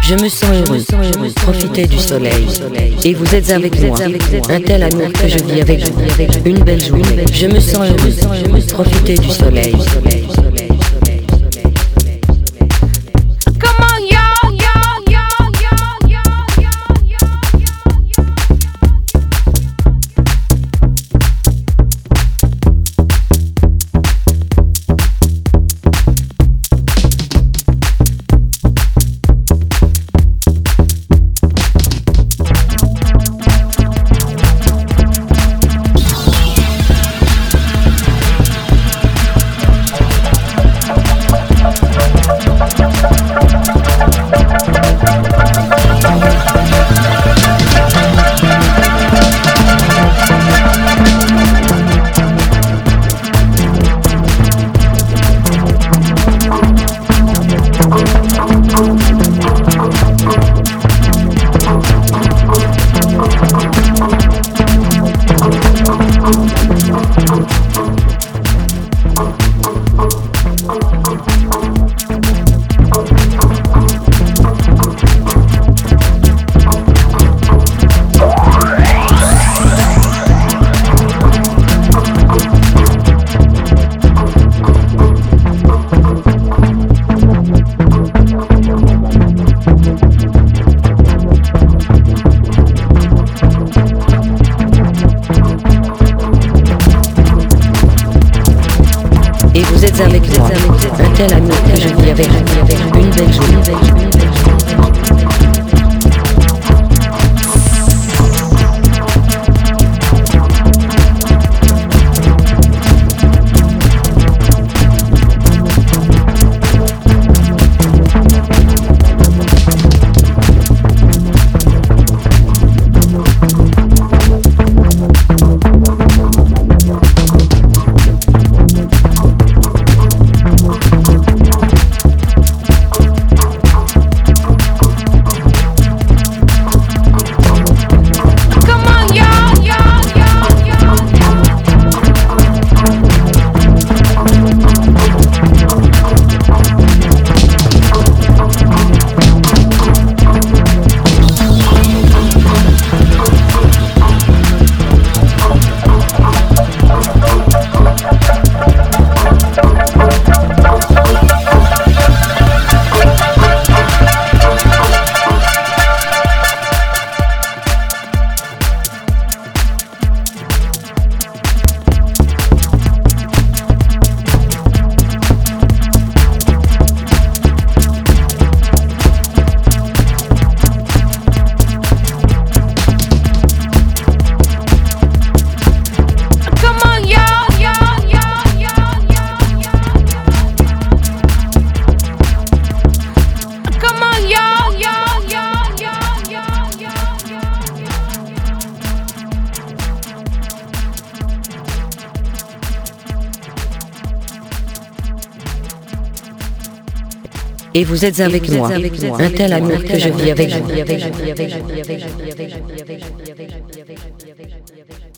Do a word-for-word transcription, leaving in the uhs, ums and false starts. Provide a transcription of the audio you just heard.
Je me sens heureux, profitez du soleil. Et vous êtes avec moi, un tel amour que je vis avec vous. Une belle journée. Je me sens heureux, profitez du soleil. Et vous êtes avec moi, un tel amour que je vis avec vous. Une belle journée. Et vous êtes avec moi, un tel amour que je vis avec vous.